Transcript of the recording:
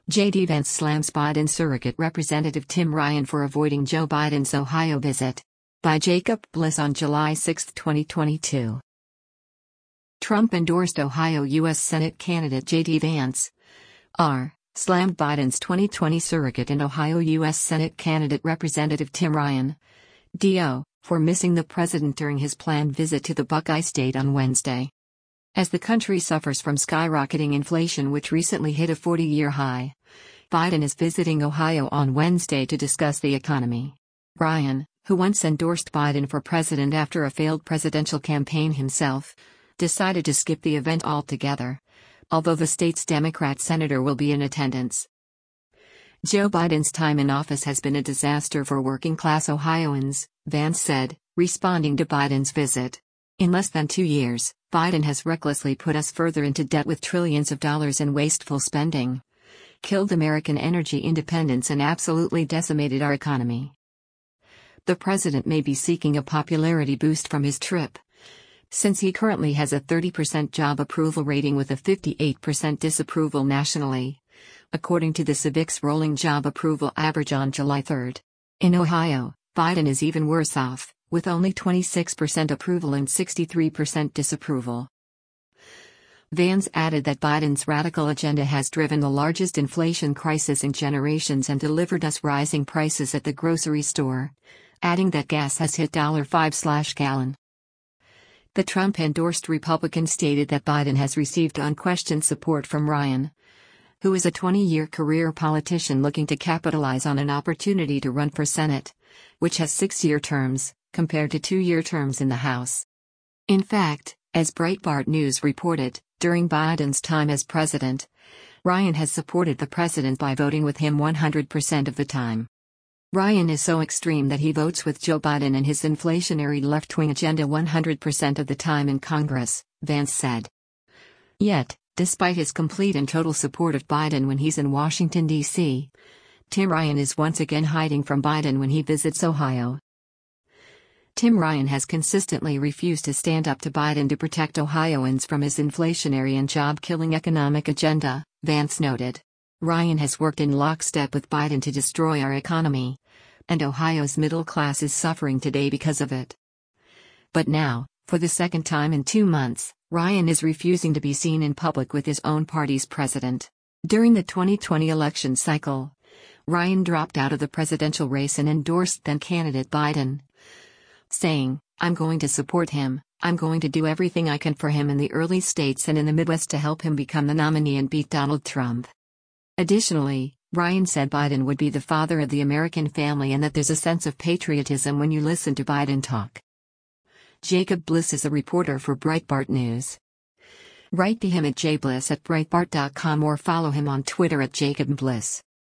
J.D. Vance slams Biden surrogate representative Tim Ryan for avoiding Joe Biden's Ohio visit. By Jacob Bliss on July 6, 2022. Trump endorsed Ohio U.S. Senate candidate J.D. Vance. Slammed Biden's 2020 surrogate and Ohio U.S. Senate candidate Representative Tim Ryan. D.O. for missing the president during his planned visit to the Buckeye State on Wednesday. As the country suffers from skyrocketing inflation which recently hit a 40-year high, Biden is visiting Ohio on Wednesday to discuss the economy. Ryan, who once endorsed Biden for president after a failed presidential campaign himself, decided to skip the event altogether, although the state's Democrat senator will be in attendance. Joe Biden's time in office has been a disaster for working-class Ohioans, Vance said, responding to Biden's visit. In less than 2 years, Biden has recklessly put us further into debt with trillions of dollars in wasteful spending, killed American energy independence and absolutely decimated our economy. The president may be seeking a popularity boost from his trip, since he currently has a 30% job approval rating with a 58% disapproval nationally, according to the Civic's rolling job approval average on July 3. In Ohio, Biden is even worse off, with only 26% approval and 63% disapproval. Vance added that Biden's radical agenda has driven the largest inflation crisis in generations and delivered us rising prices at the grocery store, adding that gas has hit $5/gallon. The Trump-endorsed Republican stated that Biden has received unquestioned support from Ryan, who is a 20-year career politician looking to capitalize on an opportunity to run for Senate, which has 6-year terms, compared to 2-year terms in the House. In fact, as Breitbart News reported, during Biden's time as president, Ryan has supported the president by voting with him 100% of the time. Ryan is so extreme that he votes with Joe Biden and his inflationary left-wing agenda 100% of the time in Congress, Vance said. Yet, despite his complete and total support of Biden when he's in Washington, D.C., Tim Ryan is once again hiding from Biden when he visits Ohio. Tim Ryan has consistently refused to stand up to Biden to protect Ohioans from his inflationary and job-killing economic agenda, Vance noted. Ryan has worked in lockstep with Biden to destroy our economy, and Ohio's middle class is suffering today because of it. But now, for the second time in 2 months, Ryan is refusing to be seen in public with his own party's president. During the 2020 election cycle, Ryan dropped out of the presidential race and endorsed then-candidate Biden, saying, "I'm going to support him, I'm going to do everything I can for him in the early states and in the Midwest to help him become the nominee and beat Donald Trump." Additionally, Ryan said Biden would be the father of the American family and that there's a sense of patriotism when you listen to Biden talk. Jacob Bliss is a reporter for Breitbart News. Write to him at jbliss@breitbart.com or follow him on Twitter at Jacob Bliss.